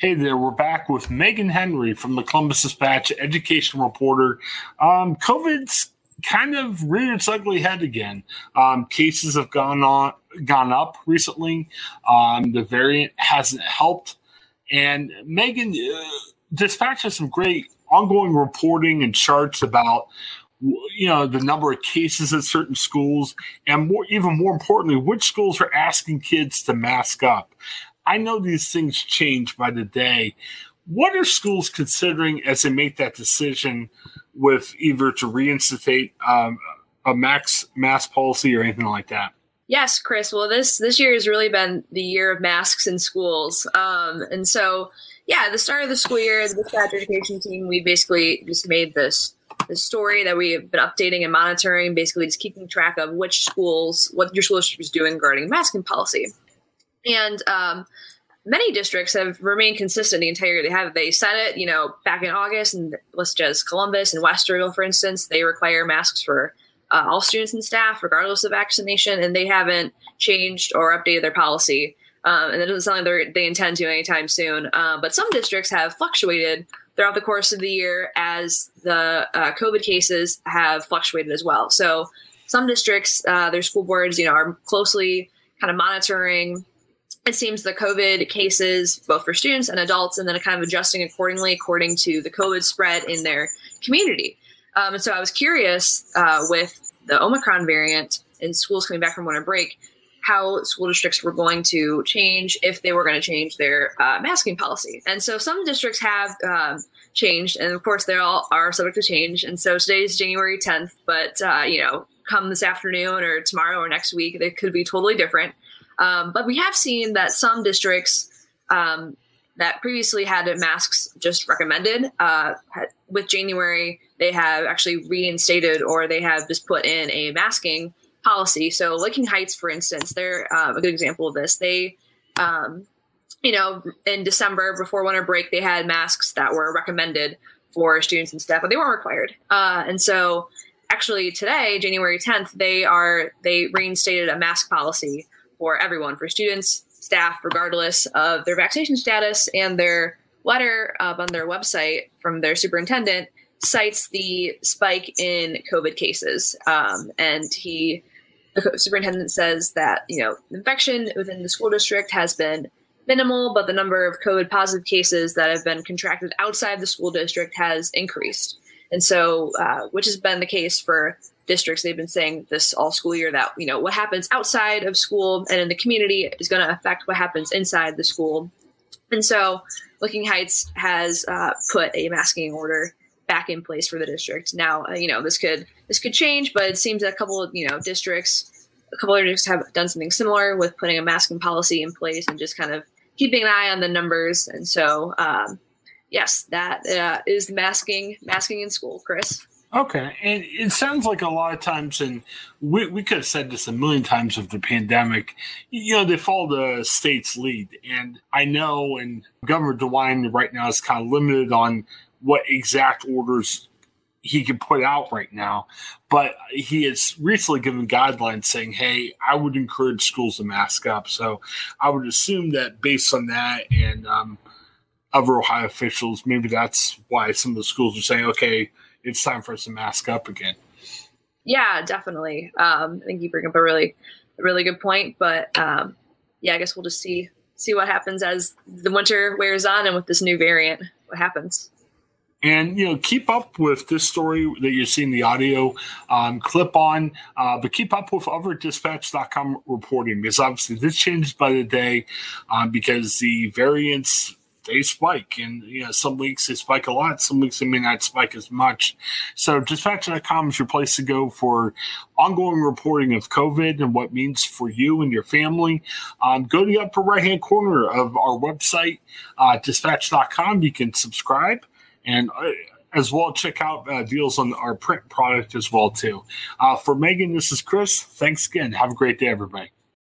Hey there, we're back with Megan Henry from the Columbus Dispatch, education reporter. COVID's kind of reared its ugly head again. Cases have gone up recently. The variant hasn't helped. And Megan, Dispatch has some great ongoing reporting and charts about the number of cases at certain schools, and even more importantly, which schools are asking kids to mask up. I know these things change by the day. What are schools considering as they make that decision with either to reinstate a mask policy or anything like that? Yes, Chris. Well, this year has really been the year of masks in schools. And so, at the start of the school year, the Dispatch education team, we basically just made this story that we have been updating and monitoring, basically just keeping track of what your school district is doing regarding masking policy. And many districts have remained consistent the entire year. They said it, back in August, and let's just Columbus and Westerville, for instance, they require masks for all students and staff, regardless of vaccination, and they haven't changed or updated their policy. And it doesn't sound like they intend to anytime soon. But some districts have fluctuated throughout the course of the year as the COVID cases have fluctuated as well. So some districts, their school boards, are closely kind of monitoring, it seems, the COVID cases, both for students and adults, and then kind of adjusting accordingly according to the COVID spread in their community. And so I was curious with the Omicron variant and schools coming back from winter break, how school districts were going to change, if they were going to change their masking policy. And so some districts have changed, and of course they all are subject to change. And so today's January 10th, but come this afternoon or tomorrow or next week, they could be totally different. But we have seen that some districts that previously had masks just recommended, with January, they have actually reinstated, or they have just put in a masking policy. So Licking Heights, for instance, they're a good example of this. They, in December before winter break, they had masks that were recommended for students and staff, but they weren't required. And so actually today, January 10th, they reinstated a mask policy for everyone, for students, staff, regardless of their vaccination status. And their letter up on their website from their superintendent cites the spike in COVID cases. And the superintendent says that, infection within the school district has been minimal, but the number of COVID positive cases that have been contracted outside the school district has increased. And so, which has been the case for districts. They've been saying this all school year that, what happens outside of school and in the community is going to affect what happens inside the school. And so Licking Heights has put a masking order back in place for the district. Now, this could change, but it seems that a couple of other districts have done something similar with putting a masking policy in place and just kind of keeping an eye on the numbers. And so, yes, that is masking in school, Chris. Okay. And it sounds like a lot of times, and we could have said this a million times of the pandemic, they follow the state's lead. And I know, and Governor DeWine right now is kind of limited on what exact orders he can put out right now. But he has recently given guidelines saying, hey, I would encourage schools to mask up. So I would assume that based on that and other Ohio officials, maybe that's why some of the schools are saying, okay, it's time for us to mask up again. Yeah, definitely. I think you bring up a really good point. But I guess we'll just see what happens as the winter wears on and with this new variant, what happens. And, keep up with this story that you're seeing the audio clip on, but keep up with other dispatch.com reporting, because obviously this changes by the day because the variants, they spike. And, some weeks they spike a lot. Some weeks they may not spike as much. So dispatch.com is your place to go for ongoing reporting of COVID and what it means for you and your family. Go to the upper right-hand corner of our website, dispatch.com. You can subscribe. And as well, check out deals on our print product as well, too. For Megan, this is Chris. Thanks again. Have a great day, everybody.